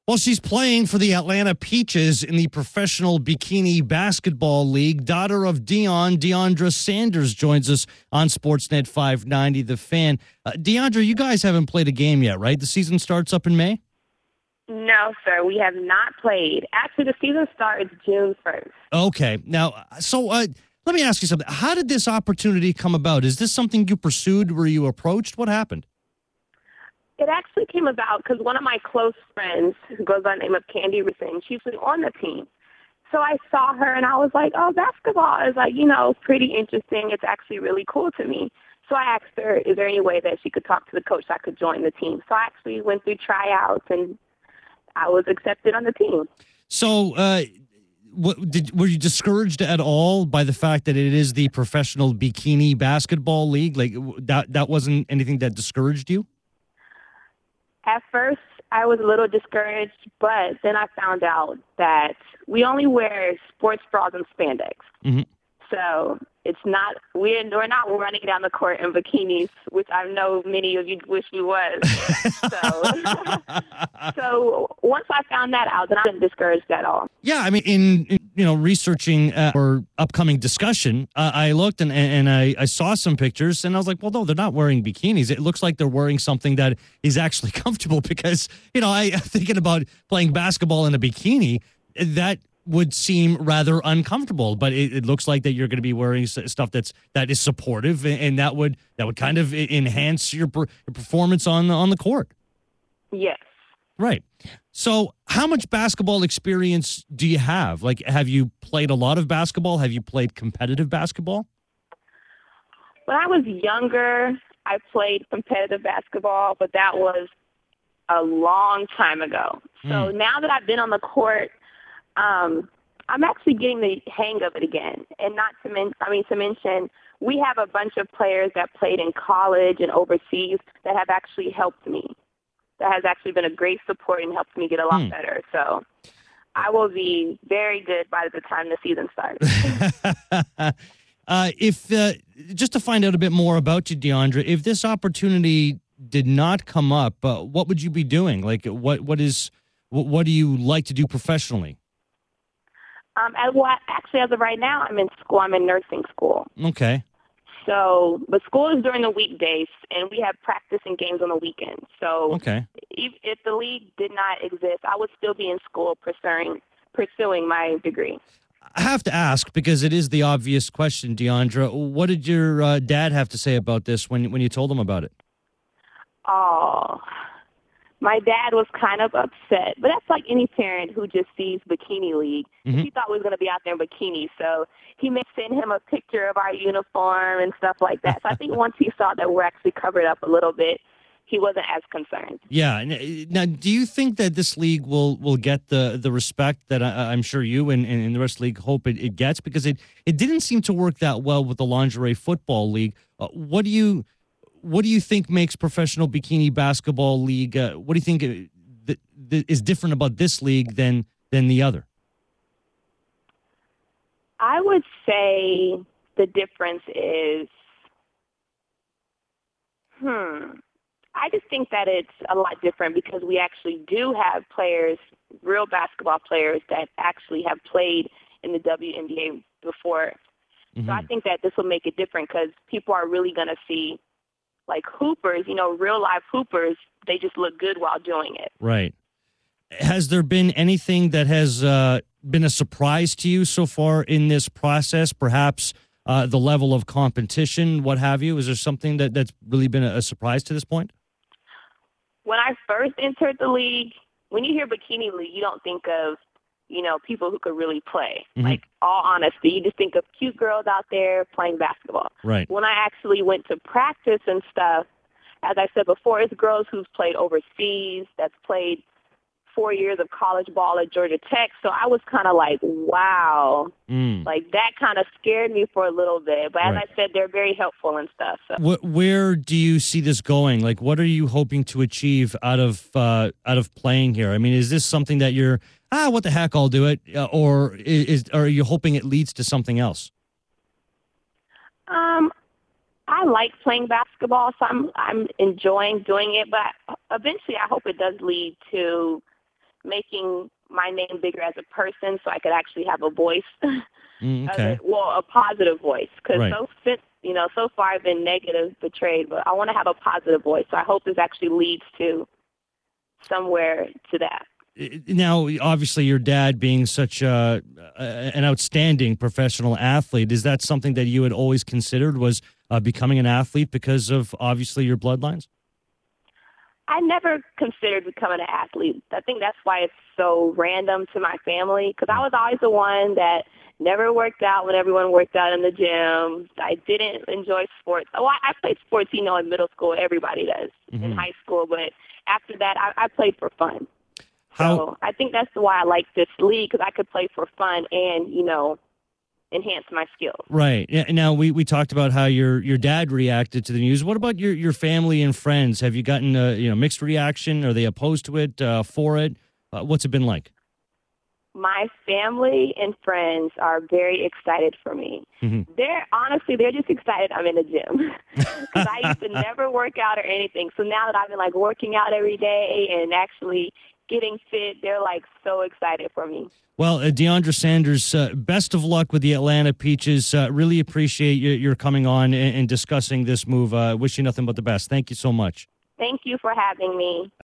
Well, she's playing for the Atlanta Peaches in the Professional Bikini Basketball League. Daughter of Deandra Sanders, joins us on Sportsnet 590, The Fan. Deandra, you guys haven't played a game yet, right? The season starts up in May? No, sir. We have not played. Actually, the season starts June 1st. Okay. Now, let me ask you something. How did this opportunity come about? Is this something you pursued? Were you approached? What happened? It actually came about because one of my close friends, who goes by the name of Candy Racine, she's been on the team. So I saw her and I was like, oh, basketball is pretty interesting. It's actually really cool to me. So I asked her, is there any way that she could talk to the coach so I could join the team? So I actually went through tryouts and I was accepted on the team. So, were you discouraged at all by the fact that it is the Professional Bikini Basketball League? Like that wasn't anything that discouraged you? At first, I was a little discouraged, but then I found out that we only wear sports bras and spandex. Mm-hmm. So we're not running down the court in bikinis, which I know many of you wish we was. So once I found that out, then I wasn't discouraged at all. Yeah, I mean, in researching our upcoming discussion, I looked and I saw some pictures, and I was like, well, no, they're not wearing bikinis. It looks like they're wearing something that is actually comfortable because, I'm thinking about playing basketball in a bikini, that would seem rather uncomfortable, but it looks like that you're going to be wearing stuff that is supportive, and that would kind of enhance your performance on the court. Yes. Right. So how much basketball experience do you have? Like, have you played a lot of basketball? Have you played competitive basketball? When I was younger, I played competitive basketball, but that was a long time ago. So now that I've been on the court, I'm actually getting the hang of it again. And to mention, we have a bunch of players that played in college and overseas that have actually helped me. That has actually been a great support and helped me get a lot better. So I will be very good by the time the season starts. Just to find out a bit more about you, Deandra, if this opportunity did not come up, what would you be doing? Like, what do you like to do professionally? As of right now, I'm in school. I'm in nursing school. Okay. So, but school is during the weekdays, and we have practice and games on the weekends. So, okay. If the league did not exist, I would still be in school pursuing my degree. I have to ask, because it is the obvious question, Deandra. What did your dad have to say about this when you told him about it? Oh, my dad was kind of upset, but that's like any parent who just sees Bikini League. Mm-hmm. He thought we was going to be out there in bikinis, so he may send him a picture of our uniform and stuff like that. So I think once he saw that we're actually covered up a little bit, he wasn't as concerned. Yeah. Now, do you think that this league will get the respect that I'm sure you and the rest of the league hope it gets? Because it didn't seem to work that well with the Lingerie Football League. What do you think makes Professional Bikini Basketball League? What do you think is different about this league than the other? I would say the difference is, I just think that it's a lot different because we actually do have players, real basketball players that actually have played in the WNBA before. Mm-hmm. So I think that this will make it different because people are really going to see, like, hoopers, real life hoopers, they just look good while doing it. Right. Has there been anything that has been a surprise to you so far in this process? Perhaps the level of competition, what have you? Is there something that's really been a surprise to this point? When I first entered the league, when you hear Bikini League, you don't think of, people who could really play. Mm-hmm. Like, all honesty, you just think of cute girls out there playing basketball. Right. When I actually went to practice and stuff, as I said before, it's girls who've played overseas, that's played 4 years of college ball at Georgia Tech. So I was kind of like, wow. Like, that kind of scared me for a little bit. But as I said, they're very helpful and stuff. So. Where do you see this going? Like, what are you hoping to achieve out of playing here? I mean, is this something that you're, what the heck, I'll do it? Or are you hoping it leads to something else? I like playing basketball, so I'm enjoying doing it. But eventually I hope it does lead to making my name bigger as a person so I could actually have a voice. Okay. A positive voice. Because Right. so far I've been negative, betrayed, but I want to have a positive voice. So I hope this actually leads to somewhere to that. Now, obviously, your dad being such an outstanding professional athlete, is that something that you had always considered was becoming an athlete because of obviously your bloodlines? I never considered becoming an athlete. I think that's why it's so random to my family, because I was always the one that never worked out when everyone worked out in the gym. I didn't enjoy sports. Oh, I played sports, in middle school. Everybody does in high school. But after that, I played for fun. So I think that's why I like this league, because I could play for fun and, enhance my skills. Right. Yeah, now, we talked about how your dad reacted to the news. What about your family and friends? Have you gotten mixed reaction? Are they opposed to it, for it? What's it been like? My family and friends are very excited for me. Mm-hmm. They're just excited I'm in the gym, because I used to never work out or anything. So now that I've been working out every day and actually getting fit, they're so excited for me. Well, Deandra Sanders, best of luck with the Atlanta Peaches. Really appreciate your coming on and discussing this move. Wish you nothing but the best. Thank you so much. Thank you for having me.